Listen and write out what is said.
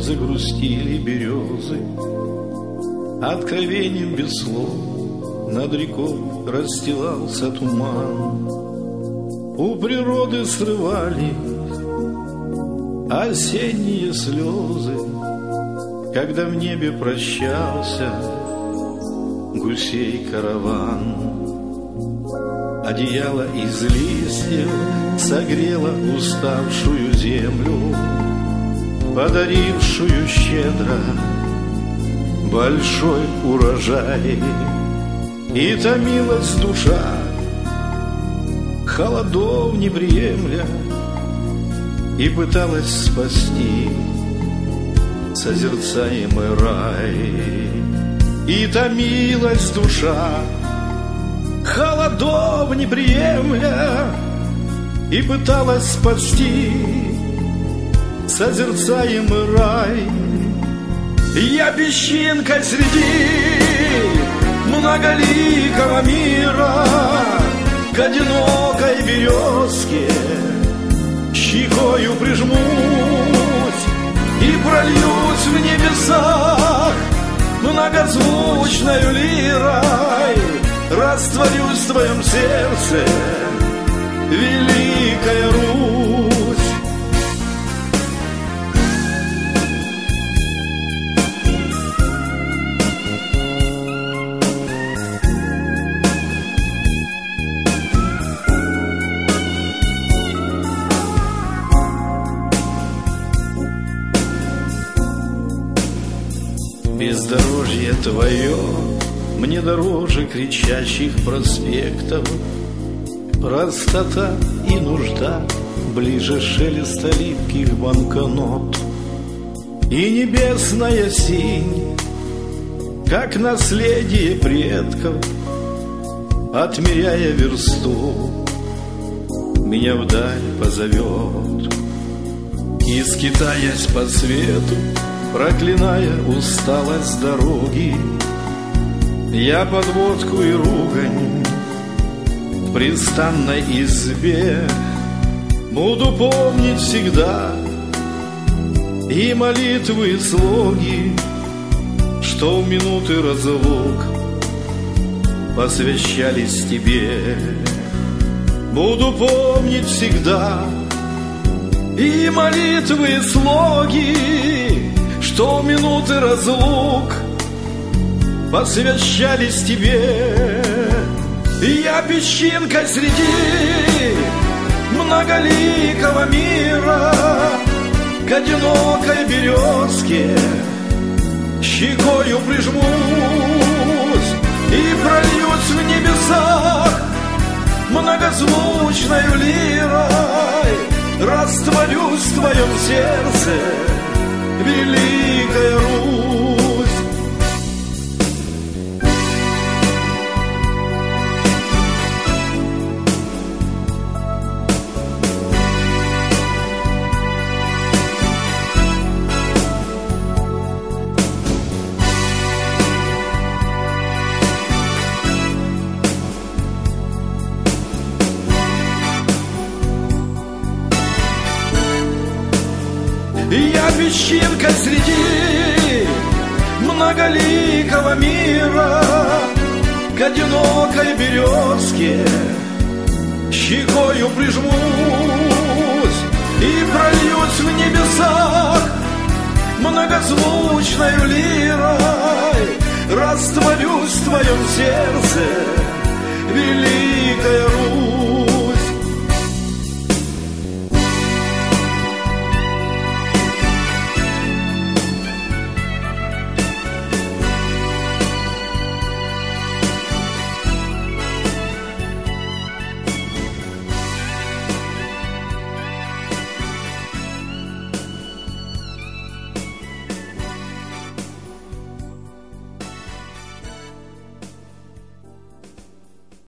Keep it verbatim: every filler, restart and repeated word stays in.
загрустили березы. Откровением без слов над рекой расстилался туман. У природы срывались осенние слезы, когда в небе прощался гусей караван. Одеяло из листьев согрело уставшую землю, подарившую щедро большой урожай. И томилась душа, холодов не приемля, и пыталась спасти созерцаемый рай. И томилась душа, холодов не приемля, и пыталась спасти созерцаемый рай. Я песчинка среди многоликого мира, к одинокой березке щекою прижмусь и прольюсь в небесах многозвучною лирой. Растворюсь в твоем сердце, Великая Русь. Бездорожье твое мне дороже кричащих проспектов. Простота и нужда ближе шелеста липких банкнот. И небесная синь, как наследие предков, отмеряя версту, меня вдаль позовет. И скитаясь по свету, проклиная усталость дороги, я подводку и ругань в пристанной избе буду помнить всегда, и молитвы и слоги, что в минуты разлук посвящались тебе. Буду помнить всегда и молитвы и слоги, что в минуты разлук посвящались тебе. Я песчинка среди многоликого мира, к одинокой березке щекою прижмусь и прольюсь в небесах многозвучною лирой. Растворюсь в твоем сердце, Великая Русь. Я песчинка среди многоликого мира, к одинокой березке щекою прижмусь и прольюсь в небесах многозвучною лирой. Растворюсь в твоем сердце, Великая Русь.